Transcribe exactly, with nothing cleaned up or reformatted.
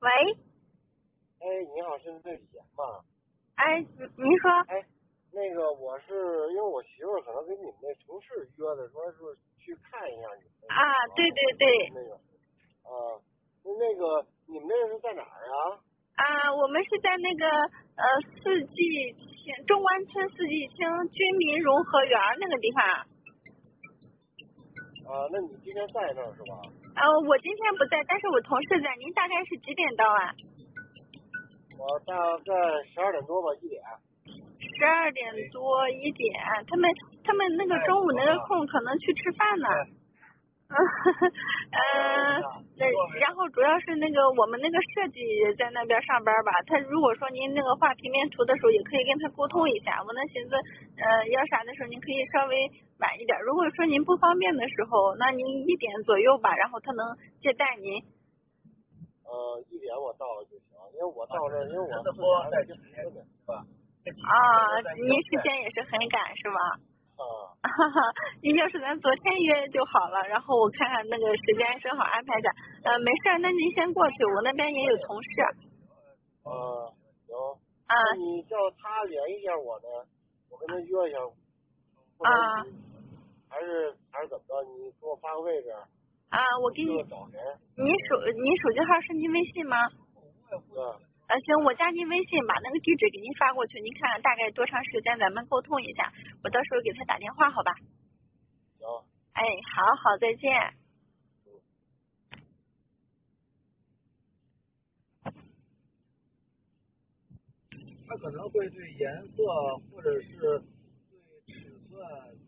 喂， 哎，你好，是那李岩吗？ 哎，您说， 哎，那个我是因为我媳妇儿可能跟你们那城市约的，说是去看一下你们那个啊，对对对， 那个啊，那个你们那是在哪儿啊？ 啊，我们是在那个呃四季青中关村四季青居民融合园那个地方。 啊，那你今天在那儿是吧？ 呃，我今天不在，但是我同事在。您大概是几点到啊？ 我大概十二点多吧，一点。 十二点多一点，他们他们那个中午那个空可能去吃饭呢。嗯，呃，那然后主要是那个我们那个设计在那边上班吧，他如果说您那个画平面图的时候，也可以跟他沟通一下。我那寻思，呃，要啥的时候您可以稍微晚一点。如果说您不方便的时候，那您一点左右吧，然后他能接待您。 呃，一点我到了就行，因为我到这儿，因为我自己还在吃呢，是吧？ 啊，您时间也是很赶是吧？ 啊， 哈哈，您要是咱昨天约就好了，然后我看看那个时间正好安排一下。呃，没事儿，那您先过去，我那边也有同事。 呃，行。 啊那你叫他联系一下我呢，我跟他约一下，或者啊你还是还是怎么着？你给我发个位置。 啊，我给你， 找谁？ 您手您手机号是您微信吗？ 对。 呃，行，我加您微信，把那个地址给您发过去，您看看大概多长时间，咱们沟通一下，我到时候给他打电话，好吧？ 行。 哎，好好，再见。 它可能会对颜色或者是对尺寸